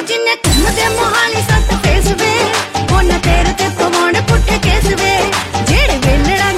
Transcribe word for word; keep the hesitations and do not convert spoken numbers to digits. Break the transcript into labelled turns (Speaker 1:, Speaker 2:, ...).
Speaker 1: ਜਿੰਨੇ ਘੁੰਮਦੇ ਮੋਹਾਲੀ ਸੱਤ ਫੇਸ ਵੇ, ਉਹਨੇ ਤੇਰੇ ਤੇ ਪਵਾਉਣ ਪੁੱਠੇ ਕੇਸ ਵੇ।